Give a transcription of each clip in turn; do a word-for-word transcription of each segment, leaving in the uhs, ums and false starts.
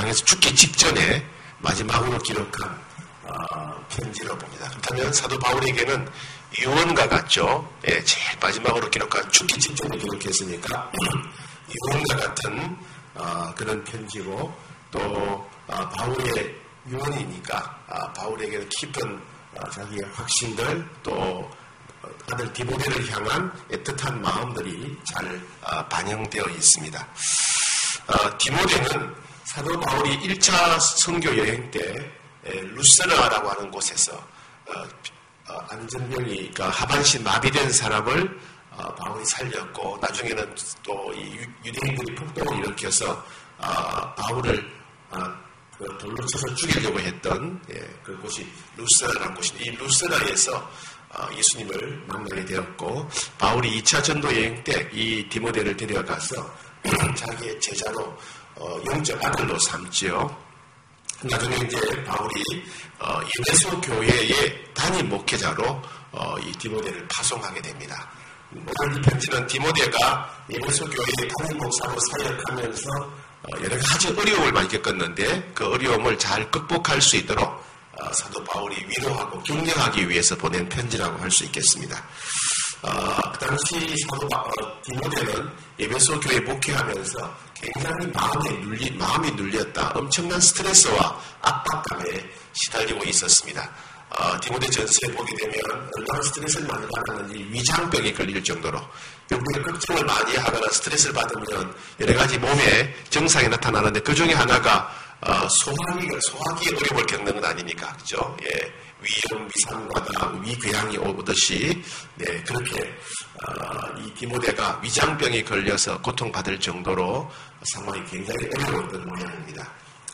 당해서 죽기 직전에 마지막으로 기록한 어, 편지로 봅니다. 그렇다면 사도 바울에게는 유언과 같죠. 예, 제일 마지막으로 기록한 죽기 직전에 기록했으니까 유언과 같은 어, 그런 편지고 또 어, 바울의 유언이니까 어, 바울에게는 깊은 어, 자기의 확신들 또 아들 디모데를 향한 애틋한 마음들이 잘 어, 반영되어 있습니다. 어, 디모데는 사도 바울이 일 차 선교 여행 때 에, 루스라라고 하는 곳에서 어, 어, 안전병이 그러니까 하반신 마비된 사람을 어, 바울이 살렸고 나중에는 또 이 유대인들이 폭동을 일으켜서 어, 바울을 어, 그 돌로 쳐서 죽이려고 했던 예, 그 곳이 루스라라는 곳인데 이 루스라에서 어, 예수님을 만나게 되었고 바울이 이 차 전도 여행 때 이 디모데를 데려가서 자기의 제자로 어, 영적 아들로 삼지요. 나중에 이제 바울이 어, 에베소 교회의 단임 목회자로 어, 이 디모데를 파송하게 됩니다. 오늘 이 편지는 디모데가 에베소 교회의 단임 목사로 사역하면서 어, 여러 가지 어려움을 많이 겪었는데 그 어려움을 잘 극복할 수 있도록 어, 사도 바울이 위로하고 격려하기 위해서 보낸 편지라고 할 수 있겠습니다. 어, 그 당시 사도 바, 어, 디모데는 에베소 교회 목회하면서 굉장히 마음에 눌리, 마음이 눌렸다. 엄청난 스트레스와 압박감에 시달리고 있었습니다. 어, 디모데 전서에 보게 되면 얼마나 스트레스를 많이 받았는지 위장병이 걸릴 정도로 우리가 걱정을 많이 하거나 스트레스를 받으면 여러 가지 몸에 증상이 나타나는데 그 중에 하나가 어, 소화기, 소화기의 어려움을 겪는 건 아니니까, 그죠? 예, 위염, 위산과다, 위궤양이 오듯이, 네, 그렇게, 어, 이 디모데가 위장병이 걸려서 고통받을 정도로 상황이 굉장히 어려웠던 모양입니다.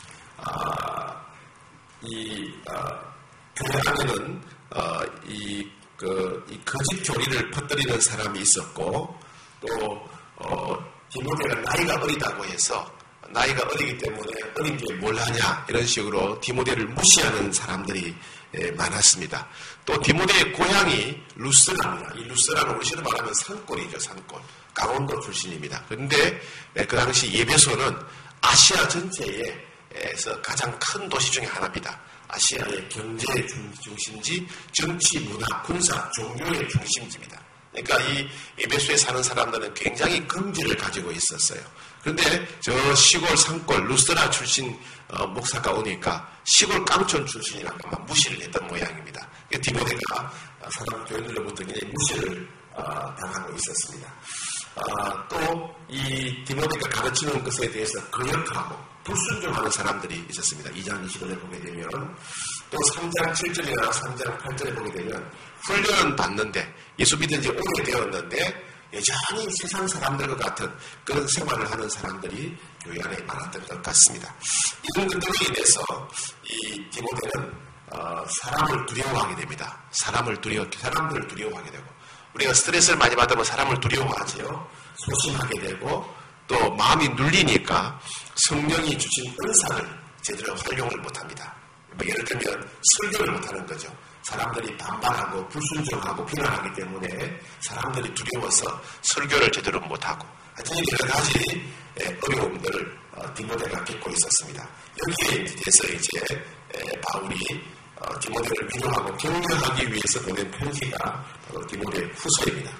아, 이, 어, 교회 안에는, 어, 이, 그, 이 거짓 교리를 퍼뜨리는 사람이 있었고, 또, 어, 디모데가 나이가 어리다고 해서, 나이가 어리기 때문에 어린 게 뭘 하냐 이런 식으로 디모데를 무시하는 사람들이 많았습니다. 또 디모데의 고향이 루스라입니다. 이 루스라는 우리식으로 말하면 산골이죠. 산골. 강원도 출신입니다. 그런데 그 당시 에베소는 아시아 전체에서 가장 큰 도시 중에 하나입니다. 아시아의 경제의 중심지, 정치, 문화, 군사, 종교의 중심지입니다. 그러니까 이 에베소에 사는 사람들은 굉장히 긍지를 가지고 있었어요. 그런데 저 시골 산골 루스라 출신 어, 목사가 오니까 시골 깡촌 출신이라고 막 무시를 했던 모양입니다. 디모데가 사람 교인들로부터 굉장히 무시를 어, 당하고 있었습니다. 어, 또 이 디모데가 가르치는 것에 대해서 거역하고 불순종하는 사람들이 있었습니다. 이 장 이십 절에 보게 되면 또 삼 장 칠 절이나 삼 장 팔 절에 보게 되면 훈련은 받는데 예수 믿은 지 오래되었는데 여전히 세상 사람들과 같은 그런 생활을 하는 사람들이 교회 안에 많았던 것 같습니다. 이런 것들로 인해서 이 디모데는 어, 사람을 두려워하게 됩니다. 사람을 두려워, 사람들을 두려워하게 되고 우리가 스트레스를 많이 받으면 사람을 두려워하지요. 소심하게 되고 또 마음이 눌리니까 성령이 주신 은사를 제대로 활용을 못합니다. 뭐 예를 들면 설교를 못하는 거죠. 사람들이 반발하고 불순종하고 비난하기 때문에 사람들이 두려워서 설교를 제대로 못하고 하여튼 여러 가지 어려움들을 디모데가 겪고 있었습니다. 여기에 대해서 이제 바울이 디모데를 위로하고 격려하기 위해서 보낸 편지가 바로 디모데 후서입니다.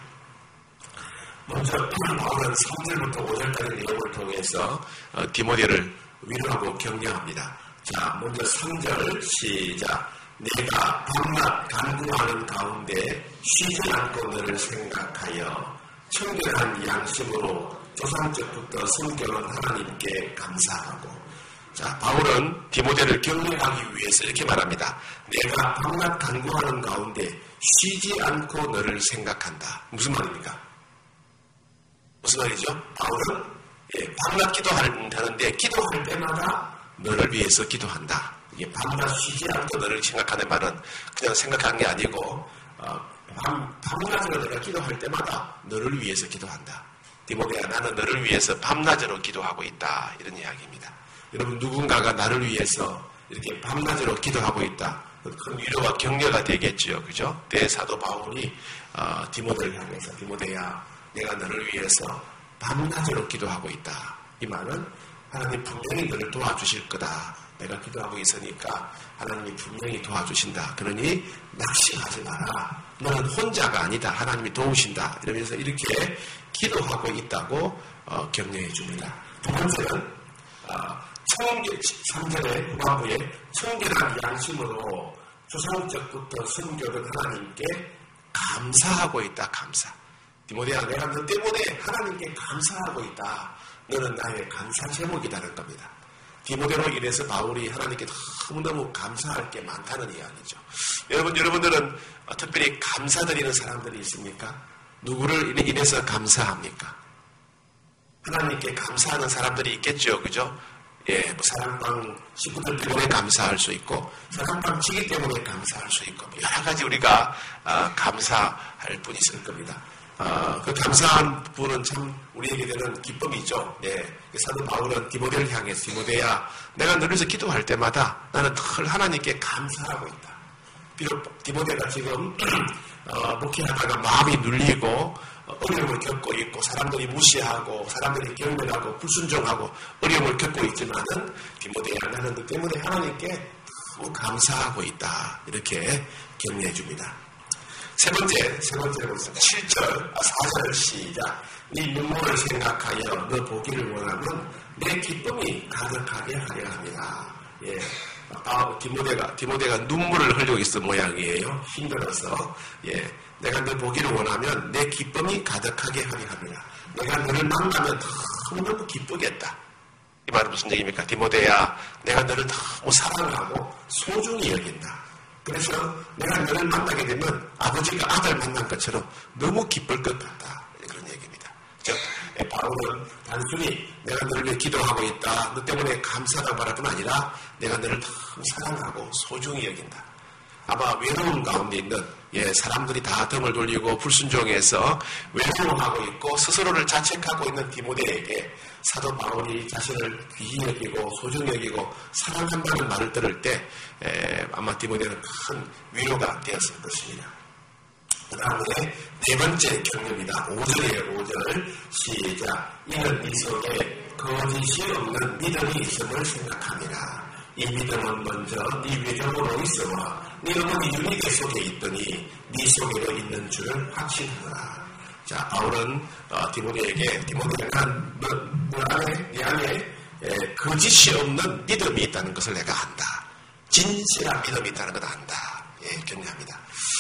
먼저 바울은 삼 절부터 오 절까지 내용을 통해서 디모데를 위로하고 격려합니다. 자, 먼저 삼 절 시작. 내가 밤낮 간구하는 가운데 쉬지 않고 너를 생각하여 청결한 양심으로 조상적부터 성결한 하나님께 감사하고. 자, 바울은 디모데를 격려하기 위해서 이렇게 말합니다. 내가 밤낮 간구하는 가운데 쉬지 않고 너를 생각한다. 무슨 말입니까? 무슨 말이죠? 바울은 예, 밤낮 기도하는데 기도할 때마다 너를 위해서 기도한다. 이게 밤낮 쉬지 않고 너를 생각하는 말은 그냥 생각한 게 아니고 어, 밤, 밤낮으로 내가 기도할 때마다 너를 위해서 기도한다. 디모데야, 나는 너를 위해서 밤낮으로 기도하고 있다. 이런 이야기입니다. 여러분, 누군가가 나를 위해서 이렇게 밤낮으로 기도하고 있다. 큰 위로와 격려가 되겠죠. 그죠? 대사도 바울이 어, 디모데를 향해서 디모데야, 내가 너를 위해서 밤낮으로 기도하고 있다. 이 말은 하나님 분명히 너를 도와주실 거다. 내가 기도하고 있으니까 하나님이 분명히 도와주신다. 그러니 낙심하지 마라. 너는 혼자가 아니다. 하나님이 도우신다. 이러면서 이렇게 기도하고 있다고 어, 격려해 줍니다. 두 번째는 어, 청계, 삼 절의 후반부에 청결한 양심으로 조상적부터 섬겨던 하나님께 감사하고 있다. 감사. 디모데야, 내가 너 때문에 하나님께 감사하고 있다. 너는 나의 감사 제목이라는 겁니다. 디모데로 인해서 바울이 하나님께 너무너무 감사할 게 많다는 이야기죠. 여러분, 여러분들은 특별히 감사드리는 사람들이 있습니까? 누구를 인해서 감사합니까? 하나님께 감사하는 사람들이 있겠죠. 그죠? 예, 뭐 사랑방 식구들 때문에 감사할 수 있고, 사랑방 치기 때문에 감사할 수 있고, 여러 가지 우리가 어, 감사할 분이 있을 겁니다. 어, 그 감사한 분은 참 우리에게 되는 기쁨이죠. 예, 사도 바울은 디모데를 향해서 디모데야, 내가 너를 위해서 기도할 때마다 나는 늘 하나님께 감사하고 있다. 비록 디모데가 지금 어, 목회하다가 마음이 눌리고 어려움을 겪고 있고 사람들이 무시하고 사람들이 경멸하고 불순종하고 어려움을 겪고 있지만은 디모데야, 나는 그 때문에 하나님께 너무 감사하고 있다. 이렇게 격려해 줍니다. 세 번째, 세 번째로 보겠습니다. 칠 절, 사 절 시작. 네 눈물을 생각하여 너 보기를 원하면 내 기쁨이 가득하게 하려 합니다. 예. 아, 디모데가, 디모데가 눈물을 흘리고 있어 모양이에요. 힘들어서. 예. 내가 너 보기를 원하면 내 기쁨이 가득하게 하려 합니다. 내가 너를 만나면 너무너무 기쁘겠다. 이 말은 무슨 얘기입니까? 디모데야, 내가 너를 너무 사랑하고 소중히 여긴다. 그래서 내가 너를 만나게 되면 아버지가 아들 만난 것처럼 너무 기쁠 것 같다. 그런 얘기입니다. 즉, 바울은 단순히 내가 너를 위해 기도하고 있다. 너 때문에 감사가 바랄 뿐 아니라 내가 너를 너무 사랑하고 소중히 여긴다. 아마 외로움 가운데 있는 예, 사람들이 다 등을 돌리고 불순종해서 외로움하고 있고 스스로를 자책하고 있는 디모데에게 사도 바울이 자신을 귀히 여기고 소중히 여기고 사랑한다는 말을 들을 때 에, 아마 디모데는 큰 위로가 되었을 것입니다. 그 다음에 네 번째 격려입니다. 오 절이에요. 오 절 시작. 이는 네 속에 거짓이 없는 믿음이 있음을 생각합니다. 이 믿음은 먼저 네 외적으로 있으며 네 어머니 유니게 속에 있더니 네 속에도 있는 줄을 확신하노라. 자, 바울은 어, 디모데에게 디모데가 너, 너 안에, 네 안에 에, 거짓이 없는 믿음이 있다는 것을 내가 안다. 진실한 믿음이 있다는 걸 안다. 예, 격려합니다.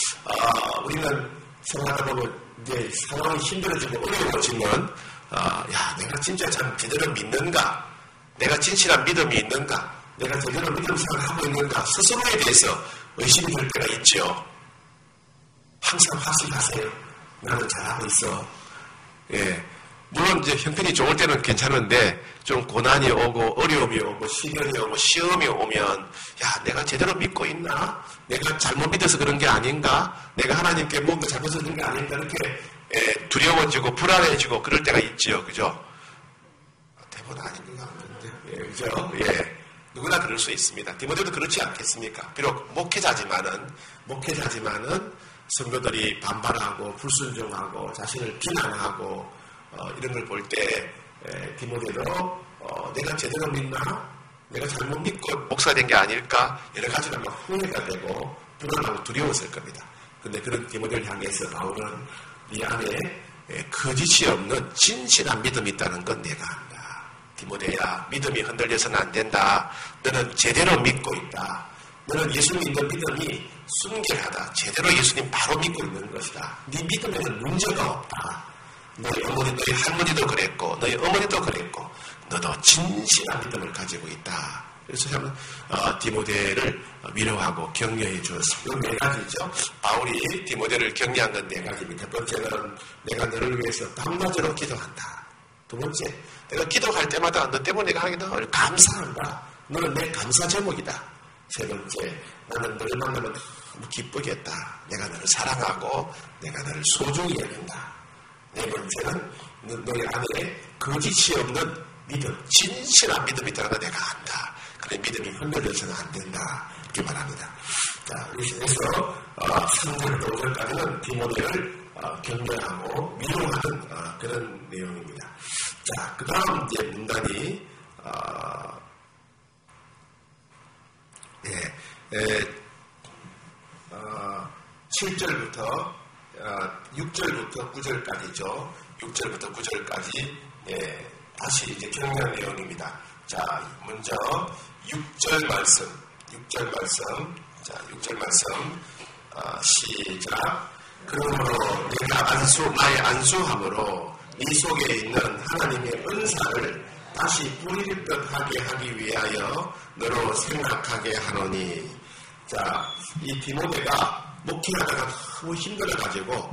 어, 우리는 생각하다 보면 이제 상황이 힘들어지고 어려워지면 어, 야, 내가 진짜 참 제대로 믿는가? 내가 진실한 믿음이 있는가? 내가 제대로 믿음 생활을 하고 있는가? 스스로에 대해서 의심이 들 때가 있죠. 항상 확신하세요. 나는 잘하고 있어. 예. 물론 이제 형편이 좋을 때는 괜찮은데 좀 고난이 오고 어려움이 오고 시련이 오고 시험이 오면 야, 내가 제대로 믿고 있나? 내가 잘못 믿어서 그런 게 아닌가? 내가 하나님께 뭔가 잘못해서 그런 게 아닌가? 이렇게 예, 두려워지고 불안해지고 그럴 때가 있죠. 그죠? 대부분 아닌 것 같은데. 예, 그죠? 예. 누구나 그럴 수 있습니다. 디모데도 그렇지 않겠습니까? 비록 목회자지만은, 목회자지만은 성도들이 반발하고 불순종하고 자신을 비난하고 어, 이런 걸 볼 때 디모데도 어, 내가 제대로 믿나? 내가 잘못 믿고 목사가 된 게 아닐까? 여러 가지가 막 후회가 되고 불안하고 두려웠을 겁니다. 그런데 그런 디모데를 향해서 바울은 네 안에 거짓이 없는 진실한 믿음이 있다는 건 내가 안다. 디모데야, 믿음이 흔들려서는 안 된다. 너는 제대로 믿고 있다. 너는 예수 믿는 믿음이 순결하다. 제대로 예수님 바로 믿고 있는 것이다. 네 믿음에는 문제가 없다. 너희 어머니, 너희 할머니도 그랬고 너희 어머니도 그랬고 너도 진실한 믿음을 가지고 있다. 그래서 참 어, 디모데를 위로하고 격려해 주었습니다. 네 가지죠. 바울이 디모데를 격려한 건 네 가지입니다. 첫 번째는 내가 너를 위해서 밤낮으로 기도한다. 두 번째, 내가 기도할 때마다 너 때문에 내가 하게 늘 감사한다. 너는 내 감사 제목이다. 세 번째, 나는 너를 만나면 너무 기쁘겠다. 내가 너를 사랑하고 내가 너를 소중히 여긴다. 네 번째는 너의 안에 거짓이 없는 믿음, 진실한 믿음이 있다는 걸 내가 안다. 그래, 믿음이 흔들려서는 안 된다. 이렇게 말합니다. 자, 그래서 어, 삼 절부터 오 절까지는 디모데를 어, 격려하고 위로하는 어, 그런 내용입니다. 자, 그 다음 이제 문단이 어, 예, 예, 어, 칠 절부터 어, 육 절부터 구 절까지죠. 육 절부터 구 절까지 예, 다시 이제 격려한 내용입니다. 자, 먼저 육 절 말씀, 육 절 말씀, 자, 육 절 말씀, 어, 시작. 그러므로 내가 안수, 나의 안수함으로 네 속에 있는 하나님의 은사를 다시 뿌릴 듯하게 하기 위하여 너로 생각하게 하노니. 자, 이 디모데가 목회하다가 너무 힘들어가지고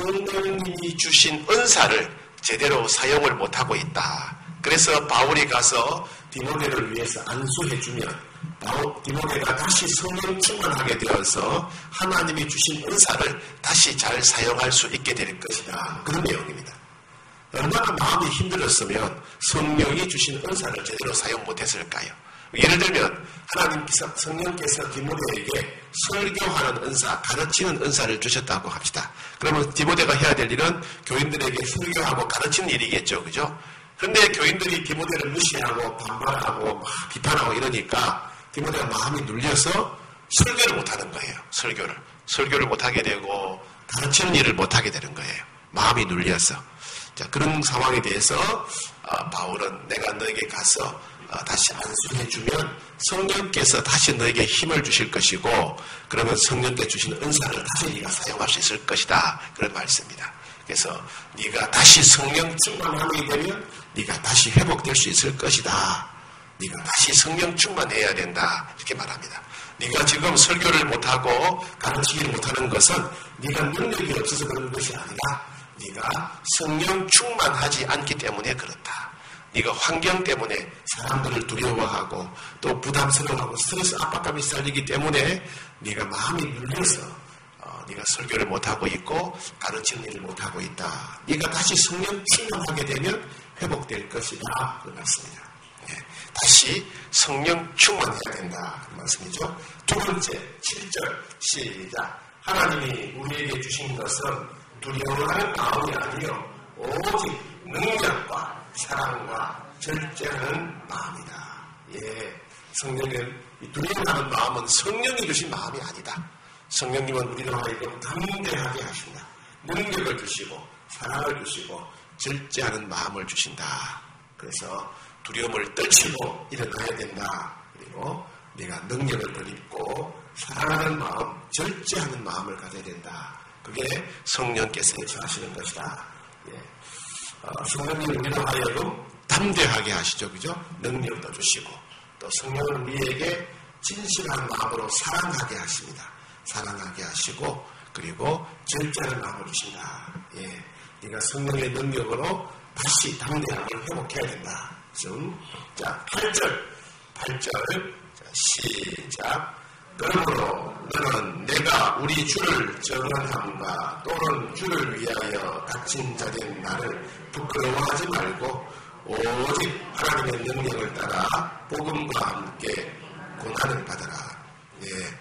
성령님이 주신 은사를 제대로 사용을 못하고 있다. 그래서 바울이 가서 디모데를 위해서 안수해주면 디모데가 다시 성령 충만하게 되어서 하나님이 주신 은사를 다시 잘 사용할 수 있게 될 것이다. 그런 내용입니다. 얼마나 마음이 힘들었으면 성령이 주신 은사를 제대로 사용 못했을까요? 예를 들면 하나님께서 성령께서 디모데에게 설교하는 은사, 가르치는 은사를 주셨다고 합시다. 그러면 디모데가 해야 될 일은 교인들에게 설교하고 가르치는 일이겠죠, 그죠? 그런데 교인들이 디모데를 무시하고 반발하고 막 비판하고 이러니까 디모데가 마음이 눌려서 설교를 못하는 거예요. 설교를 설교를 못하게 되고 가르치는 일을 못하게 되는 거예요. 마음이 눌려서. 자, 그런 상황에 대해서 어, 바울은 내가 너에게 가서 어, 다시 안수해주면 성령께서 다시 너에게 힘을 주실 것이고 그러면 성령께 주신 은사를 다시 네가 사용할 수 있을 것이다. 그런 말씀입니다. 그래서 네가 다시 성령 충만하게 되면 네가 다시 회복될 수 있을 것이다. 네가 다시 성령 충만해야 된다. 이렇게 말합니다. 네가 지금 설교를 못하고 가르치기를 못하는 것은 네가 능력이 없어서 그런 것이 아니라 네가 성령 충만하지 않기 때문에 그렇다. 네가 환경 때문에 사람들을 두려워하고 또 부담스러워하고 스트레스 압박감이 쌓이기 때문에 네가 마음이 눌려서 어, 네가 설교를 못하고 있고 가르치는 일을 못하고 있다. 네가 다시 성령 충만하게 되면 회복될 것이다. 그 말씀입니다. 네. 다시 성령 충만해야 된다. 그 말씀이죠. 두 번째 칠 절 시작. 하나님이 우리에게 주신 것은 두려워하는 마음이 아니요 오직 능력과 사랑과 절제하는 마음이다. 예, 성령은 두려워하는 마음은 성령이 주신 마음이 아니다. 성령님은 우리로 하여금 담대하게 하신다. 능력을 주시고 사랑을 주시고 절제하는 마음을 주신다. 그래서 두려움을 떨치고 일어나야 된다. 그리고 내가 능력을 덧입고 사랑하는 마음, 절제하는 마음을 가져야 된다. 그게 성령께서 하시는 것이다. 예. 어, 성령님 우리로 하여금 담대하게 하시죠. 그죠? 능력도 주시고 또 성령은 우리에게 진실한 마음으로 사랑하게 하십니다. 사랑하게 하시고 그리고 절제하는 마음을 주신다. 예. 네가 성령의 능력으로 다시 담대함을 회복해야 된다. 좀, 자, 팔 절. 팔 절. 자, 시작. 그러므로 너는 내가 우리 주를 정언함과 또는 주를 위하여 갇힌 자된 나를 부끄러워하지 말고 오직 하나님의 능력을 따라 복음과 함께 고난을 받아라. 예.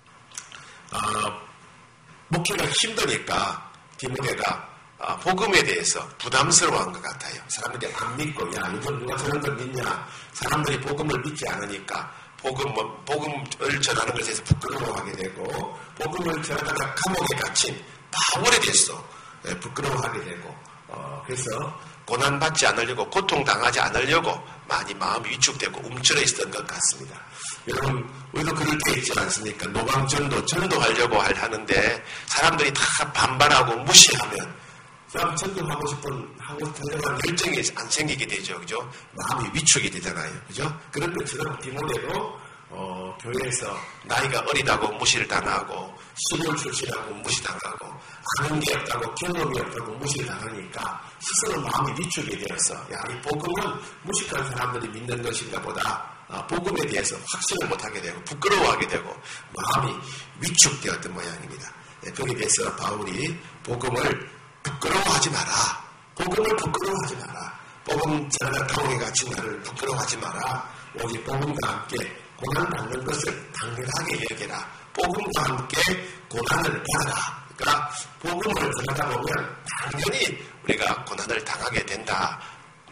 어, 목회가 힘드니까 디모데가 어, 복음에 대해서 부담스러워한 것 같아요. 사람들이 안 믿고 야 요즘 누가 저런 걸 믿냐. 사람들이 복음을 믿지 않으니까 복음, 복음을 전하는 것에 대해서 부끄러워하게 되고 복음을 전하다가 감옥에 갇힌 바울에 대해서 부끄러워하게 되고 어, 그래서 고난받지 않으려고 고통당하지 않으려고 많이 마음이 위축되고 움츠러 있었던 것 같습니다. 여러분 우리도 그럴 때 있지 않습니까? 노방전도 전도하려고 하는데 사람들이 다 반발하고 무시하면 그럼 전도하고 싶은 하고 전도하는 열정이 안 생기게 되죠, 그죠? 마음이 위축이 되잖아요, 그죠? 그런 것처럼 디모데도 어, 교회에서 나이가 어리다고 무시를 당하고 수술 출신하고 무시당하고 아는 게 없다고 경험이 없다고 무시를 당하니까 스스로 마음이 위축이 되어서 야, 이 복음은 무식한 사람들이 믿는 것인가 보다 아, 복음에 대해서 확신을 못하게 되고 부끄러워하게 되고 마음이 위축되었던 모양입니다. 네, 거기에 대해서 바울이 복음을 부끄러워하지 마라. 복음을 부끄러워하지 마라. 복음 전하다 감옥에 갇힌 나를 부끄러워하지 마라. 오직 복음과 함께 고난받는 것을 당연하게 여겨라. 복음과 함께 고난을 받아라. 그러니까 복음을 전하다 보면 당연히 우리가 고난을 당하게 된다.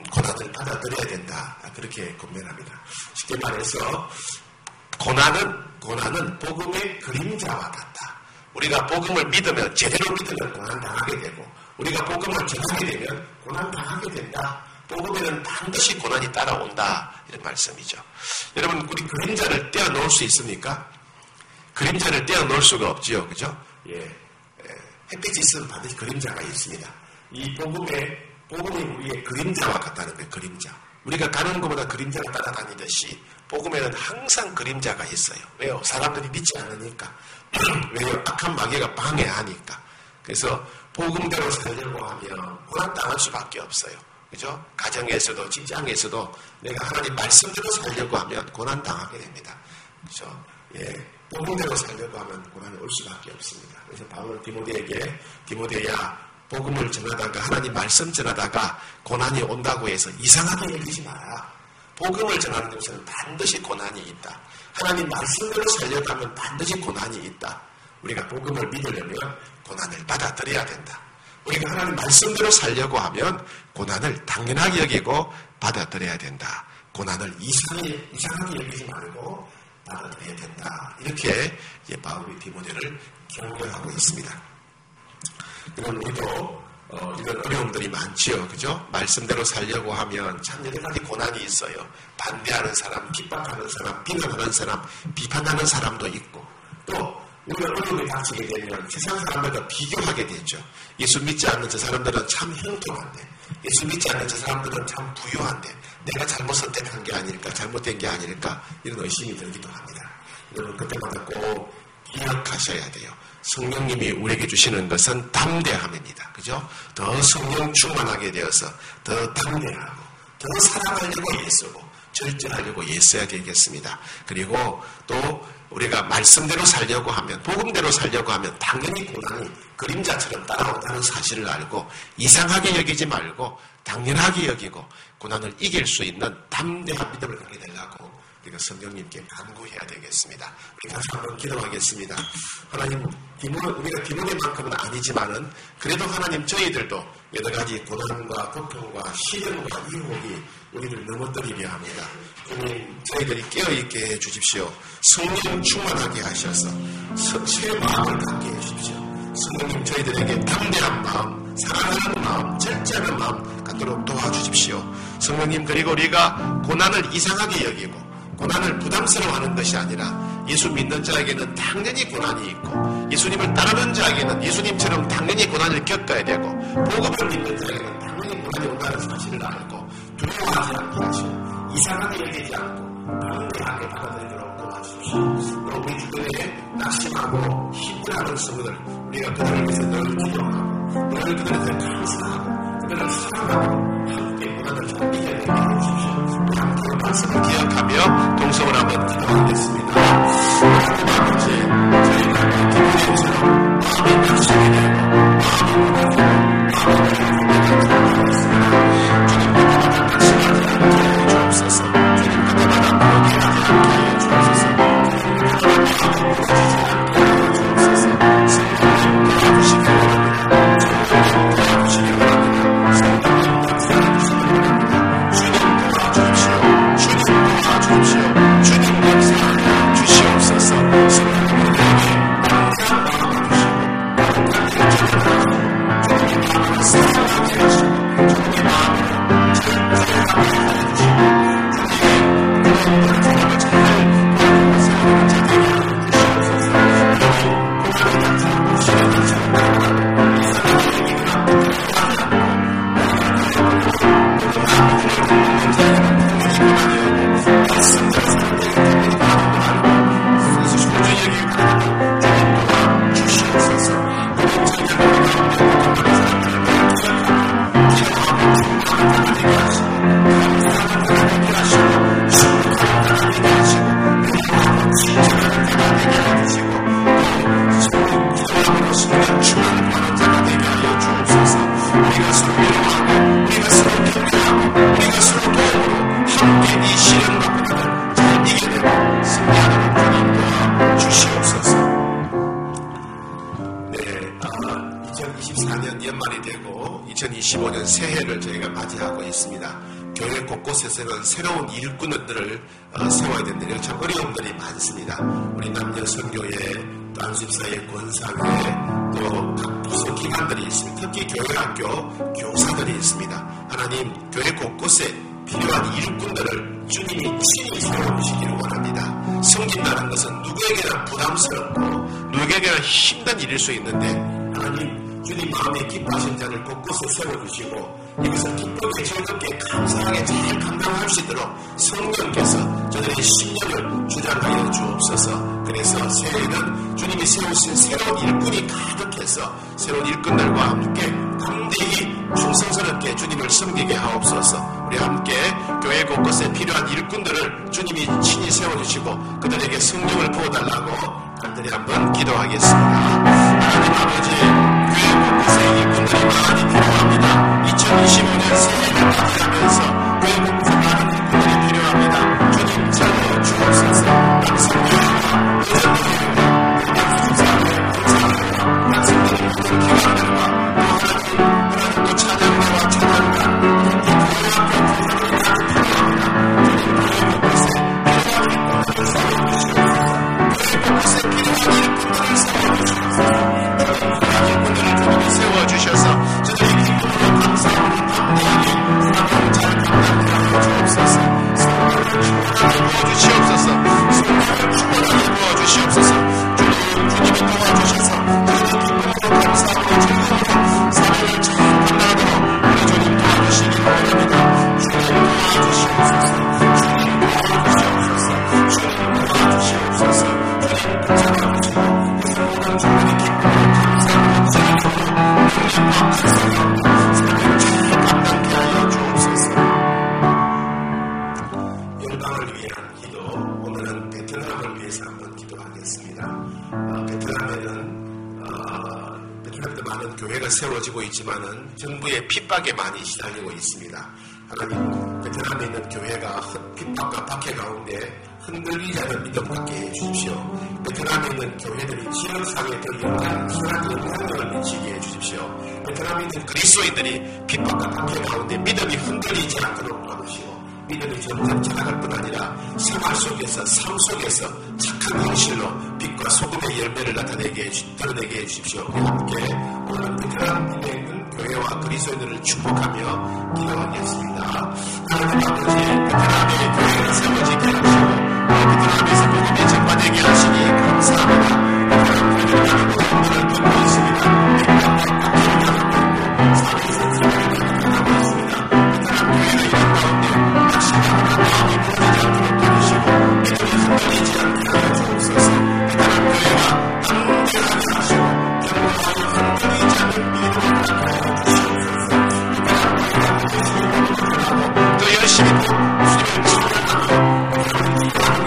고난을 받아들여야 된다. 그렇게 권면합니다. 쉽게 말해서 고난은 고난은 복음의 그림자와 같다. 우리가 복음을 믿으면 제대로 믿으면 고난 당하게 되고 우리가 복음을 전하게 되면 고난 당하게 된다. 복음에는 반드시 고난이 따라온다. 이런 말씀이죠. 여러분 우리 그림자를 떼어놓을 수 있습니까? 그림자를 떼어놓을 수가 없지요. 그죠? 예. 햇빛이 있으면 반드시 그림자가 있습니다. 이 복음의, 복음이 우리의 그림자와 같다는 거예요. 그림자. 우리가 가는 것보다 그림자가 따라다니듯이 복음에는 항상 그림자가 있어요. 왜요? 사람들이 믿지 않으니까. 왜요? 악한 마귀가 방해하니까. 그래서 복음대로 살려고 하면 고난 당할 수밖에 없어요. 그죠? 가정에서도 직장에서도 내가 하나님 말씀대로 살려고 하면 고난 당하게 됩니다. 그죠? 예. 복음대로 살려고 하면 고난이 올 수밖에 없습니다. 그래서 바울은 디모데에게 디모데야 복음을 전하다가 하나님 말씀 전하다가 고난이 온다고 해서 이상하게 여기지 마라. 복음을 전하는 것은 반드시 고난이 있다. 하나님 말씀대로 살려고 하면 반드시 고난이 있다. 우리가 복음을 믿으려면 고난을 받아들여야 된다. 우리가 하나님 말씀대로 살려고 하면 고난을 당연하게 여기고 받아들여야 된다. 고난을 이상하게, 이상하게 여기지 말고 받아들여야 된다. 이렇게 바울이 디모데를 격려하고 있습니다. 그럼 우리도 어, 이런 어려움들이 많지요. 그죠? 말씀대로 살려고 하면 참 여러 가지 고난이 있어요. 반대하는 사람, 핍박하는 사람, 비난하는 사람, 비판하는 사람도 있고 또 우리가 어려움이 닥치게 되면 세상 사람들과 비교하게 되죠. 예수 믿지 않는 저 사람들은 참 형통한데 예수 믿지 않는 저 사람들은 참 부유한데 내가 잘못 선택한 게 아닐까 잘못된 게 아닐까 이런 의심이 들기도 합니다. 여러분 그때마다 꼭 기억하셔야 돼요. 성령님이 우리에게 주시는 것은 담대함입니다. 그죠? 더 성령 충만하게 되어서 더 담대하고 더 사랑하려고 애쓰고 절제하려고 애써야 되겠습니다. 그리고 또 우리가 말씀대로 살려고 하면 복음대로 살려고 하면 당연히 고난이 그림자처럼 따라온다는 사실을 알고 이상하게 여기지 말고 당연하게 여기고 고난을 이길 수 있는 담대한 믿음을 갖게 되려고 우리가 성령님께 간구해야 되겠습니다. 우리 같이 한번 기도하겠습니다. 하나님, 우리가 디모데만큼은 아니지만은 그래도 하나님 저희들도 여러 가지 고난과 고통과 시련과 유혹이 우리를 넘어뜨리려 합니다. 주님, 저희들이 깨어있게 해주십시오. 성령 충만하게 하셔서 새 마음을 갖게 해주십시오. 성령님 저희들에게 담대한 마음, 사랑하는 마음, 절제하는 마음 갖도록 도와주십시오. 성령님 그리고 우리가 고난을 이상하게 여기고 고난을 부담스러워하는 것이 아니라 예수 믿는 자에게는 당연히 고난이 있고 예수님을 따르는 자에게는 예수님처럼 당연히 고난을 겪어야 되고 복음을 믿는 자에게는 당연히 고난이 온다는 사실을 알고 두려워하지 않게 하시고 이상하게 여기지 않고 담대하게 받아들이도록 도와주십시오. 또 우리 주변에 낙심하고 힘들어하는 성도들 우리가 그들을 위해서 늘 기도하고 늘 그들에 대해 감사하고 그들을 사랑하고 함께 고난을 잘 이겨내게 해주십시오. 그 말씀을 기억하며 동성을 한번 기도하겠습니다. 하나님 아버지, 저희가 기도처럼 마음이 낙심이 되고 마음이 무너지고 마음이 무너지고 주님 그때마다 말씀하지 않게 하여 주옵소서. 주님 그때마다 포기하지 않게 하여 주옵소서. 주님 그때마다 마음이 무너지지 않게 하여 주옵소서. 성령님 도와주시기 바랍니다. 성령님 도와주시기 바랍니다. 성령님 역사해주시기 바랍니다. 주님 도와주십시오. 주님 도와주십시오. 주님 역사하여 주시옵소서. 성령님 우리에게 담대한 마음을 주시고 담대한 절제를 하시고 주님의 마음을 사랑하게 하시고 주님의 마음을 절제하게 하여 주시고 주님의 그런 사람을 잘 그런 사람을 잘 되게 하여 주시옵소서. 주님 고난이 닥치고 시련이 닥치고 이상하게 여기거나 불안하지 않고 말씀대로 살게 되는 바람을 소중히 여기고 주님 도와주시옵소서. 우리 저희들을 가운데 어떤 사람들을 기억하고 기도하고 되게 하시고 감사하는 자가 되게 하시고 축복하는 자가 되게 하시고 그리고 친절하는 자가 되게 해주시고 또 기도함으로 성령 충만을 받는 자가 되게 하여 주옵소서. 우리가 서로 위로하고 우리가 서로 격려하고 우리가 서로 도움으로 함께 이 시련과 고난을 잘 이겨내고 승리하도록 주님 도와주시옵소서. 네, 아, 이천이십사 년 연말이 되고 이천이십오 년 새해를 저희가 맞이하고 있습니다. 교회 곳곳에서는 새로운 일꾼들을 어, 세워야 된다는 참 어려움들이 많습니다. 우리 남녀 선교회, 또 안수집사회, 권사회, 또 각 부서 기관들이 있습니다. 특히 교회학교 교사들이 있습니다. 하나님 교회 곳곳에 필요한 일꾼들을 주님이 친히 세워주시기를 원합니다. 섬긴다는 것은 누구에게나 부담스럽고 누구에게나 힘든 일일 수 있는데 하나님 주님 마음에 기뻐하신 자를 곳곳에 세워주시고 이것을 기쁘게 즐겁게 감사하게 잘 감당할 수 있도록 성령께서 저들의 신령을 주장하여 주옵소서. 그래서 새해에는 주님이 세우신 새로운 일꾼이 가득해서 새로운 일꾼들과 함께 담대히 충성스럽게 주님을 섬기게 하옵소서. 우리 함께 교회 곳곳에 필요한 일꾼들을 주님이 친히 세워주시고 그들에게 성령을 부어달라고 간절히 한번 기도하겠습니다. 하나님 아버지, 교회 곳곳에 일꾼들이 많이 필요합니다. 이천이십오 년 새해를 맞이하면서 교회 곳곳에 많은 일꾼들이 필요합니다. 주님 살려 주옵소서. 남성교회와 여성교회와 남성사회, 권사회와 남성들의 모든 기관들과 또 하나님, 하나님 또 찬양대와 찬양가 이 교회학교 교사들이 다들 필요합니다. 주님 교회 곳곳에 필요한 일꾼들을 세워주시옵소서. 교회 곳곳에 필요한 일꾼들을 세워주시옵소서. 필요한 일꾼들을 주님이 세워주셔서 저들의 기쁨으로 감사함으로 담대하게 사명을 잘 감당하여 주옵소서. 성령을 충만하게 부어주시옵소서. 성령을 충만하게 부어주시옵소서. 주님, 주님이 도와주셔서 저들의 기쁨으로 감사함으로 즐거움으로 사명을 잘 감당하도록 우리 주님 도와주시기 바랍니다. 주님 도와주시옵소서. 주님 도와주시옵소서. 주님 도와주시옵소서. 주님 도와주시옵소서. 그래서 모든 주님의 기쁨으로 감사함으로 즐거움으로 영광과 감사함으로 사명을 잘 감당케 하여 주옵소서. 영광을 위한 기도, 오늘은 베트남을 위해서 한번 기도하겠습니다. 어, 베트남에는 어, 베트남도 많은 교회가 세워지고 있지만은 정부의 핍박에 많이 시달리고 있습니다. 하나님, 베트남에 있는 교회가 핍박과 박해 가운데 흔들리지 않은 믿음 갖게 해주십시오. 베트남에 있는 교회들이 지역사회에 더 영향, 선한 영향력을 미치게 해주십시오. 베트남에 있는 그리스도인들이 핍박과 박해 가운데 믿음이 흔들리지 않도록 도와주시고 믿음이 점점 자라갈 뿐 아니라 생활 속에서, 삶 속에서 착한 현실로 빛과 소금의 열매를 나타내게 해주, 드러내게 해주십시오. 우리 함께 오늘 베트남에 있는 교회와 그리스도인들을 축복하며 기도하겠습니다. 하나님 아버지, 베트남의 교회가 세워지게 하시고 베트남에서 복음이 전파되게 하시니 감사합니다. 베트남 교회들이 많은 고통들을 겪고 있습니다. 핍박과 박해를 당하고 있고 사회에서 생활을 당하고 있습니다. 베트남 교회가 이런 가운데 확신하고 마음이 무너지지 않도록 도와주시고 믿음이 흔들리지 않게 하여 주옵소서. 베트남 교회가 담대하게 하시고 견고하여 흔들리지 않는 믿음을 갖게 하여 주시옵소서. 베트남 교회가 열심히 공부하고 또 열심히 주님의 말씀을 하며 베트남 교회가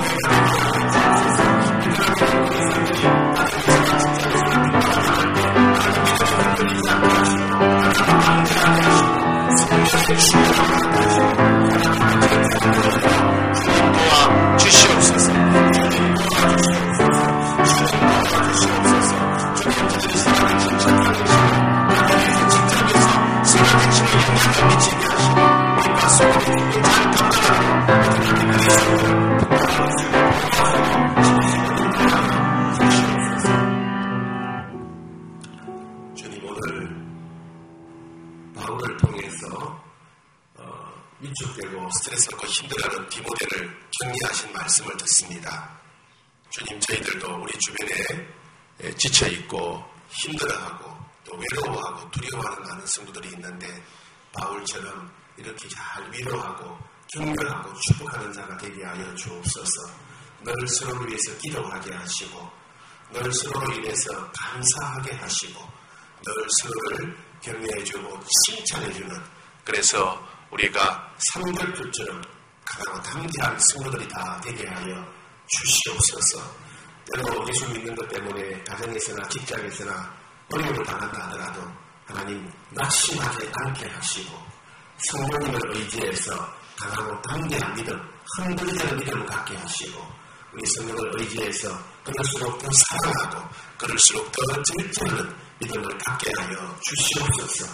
스트레스받고 힘들어하는 디모데를 격려하신 말씀을 듣습니다. 주님, 저희들도 우리 주변에 지쳐있고 힘들어하고 또 외로워하고 두려워하는 많은 성도들이 있는데 바울처럼 이렇게 잘 위로하고 격려하고 축복하는 자가 되게 하여 주옵소서. 늘 서로를 위해서 기도하게 하시고 늘 서로로 인해서 감사하게 하시고 늘 서로를 격려해주고 칭찬해주는, 그래서 우리가 삼겹줄처럼 강하고 담대한 성도들이 다 되게 하여 주시옵소서. 때로 예수 믿는 것 때문에 가정에서나 직장에서나 어려움을 당한다 하더라도 하나님 낙심하지 않게 하시고 성령님을 의지해서 강하고 담대한 믿음, 흔들리지 않는 믿음을 갖게 하시고 우리 성령을 의지해서 그럴수록 더 사랑하고 그럴수록 더 절제하는 믿음을 갖게 하여 주시옵소서.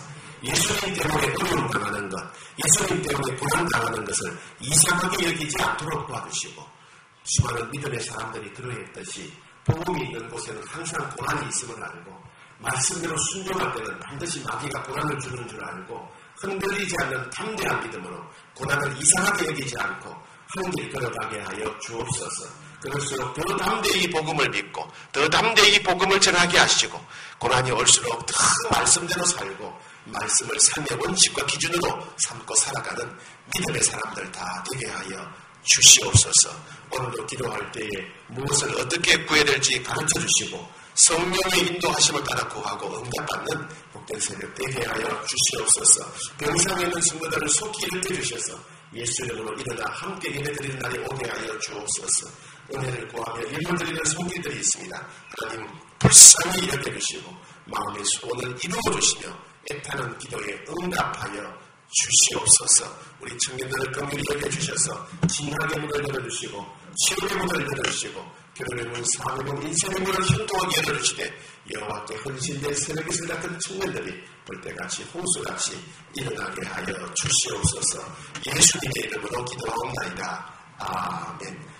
예수님 때문에 어려움 당하는 것, 예수님 때문에 고난 당하는 것을 이상하게 여기지 않도록 도와주시고, 수많은 믿음의 사람들이 그러했듯이 복음이 있는 곳에는 항상 고난이 있음을 알고, 말씀대로 순종할 때는 반드시 마귀가 고난을 주는 줄 알고, 흔들리지 않는 담대한 믿음으로 고난을 이상하게 여기지 않고 한 길 걸어가게 하여 주옵소서. 그럴수록 더 담대히 복음을 믿고 더 담대히 복음을 전하게 하시고, 고난이 올수록 더 말씀대로 살고 말씀을 삶의 원칙과 기준으로 삼고 살아가는 믿음의 사람들 다 되게 하여 주시옵소서. 오늘도 기도할 때에 무엇을 어떻게 구해야 될지 가르쳐 주시고 성령의 인도하심을 따라 구하고 응답받는 복된 새벽 되게 하여 주시옵소서. 병상에 있는 성도들을 속히 일으켜주셔서 예수 이름으로 일어나 함께 예배드리는 날이 오게 하여 주옵소서. 은혜를 구하며 일러드리는 손길들이 있습니다. 하나님 불쌍히 일으켜주시고 마음의 소원을 이루어주시며 애타는 기도에 응답하여 주시옵소서. 우리 청년들을 긍휼히 여겨주셔서 진학의 문을 열어주시고 치유의 문을 열어주시고 결혼의 문, 사업의 문, 인생의 문을 현동하게 열어주시되 여호와께 헌신된 새벽의 술 같은 청년들이 볼때같이 홍수같이 일어나게 하여 주시옵소서. 예수님의 이름으로 기도하옵나이다. 아멘.